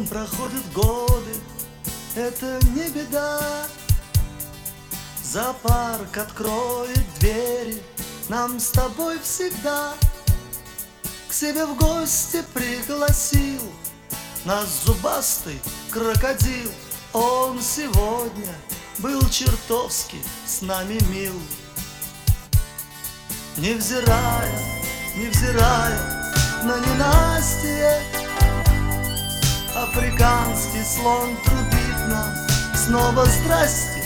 Проходят годы, это не беда. Зоопарк откроет двери нам с тобой всегда. К себе в гости пригласил нас зубастый крокодил. Он сегодня был чертовски с нами мил. Невзирая на ненастье, африканский слон трубит нам снова здрасте.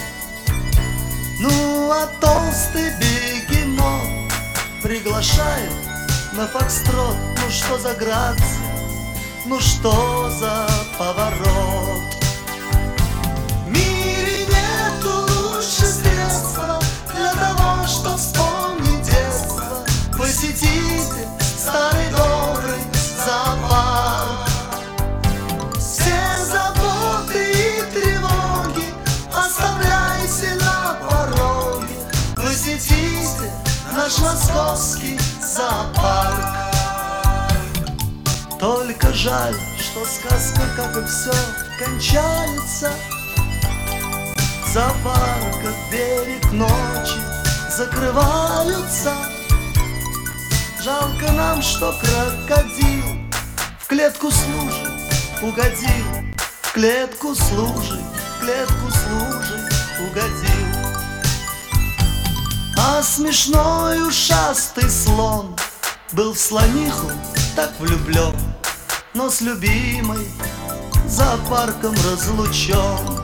Ну а толстый бегемот приглашает на фокстрот. Ну что за грация, ну что за поворот. В мире нету лучше средства для того, чтоб вспомнить детство. Посетите старый добрый зоопарк. Все заботы и тревоги оставляйте на пороге. Посетите наш московский зоопарк. Только жаль, что сказка, как и все, кончается. В зоопарках двери к ночи закрываются. Жалко нам, что крокодил в клетку служит угодил. В клетку служит угодил. А смешной ушастый слон был в слониху так влюблен, но с любимой зоопарком разлучен.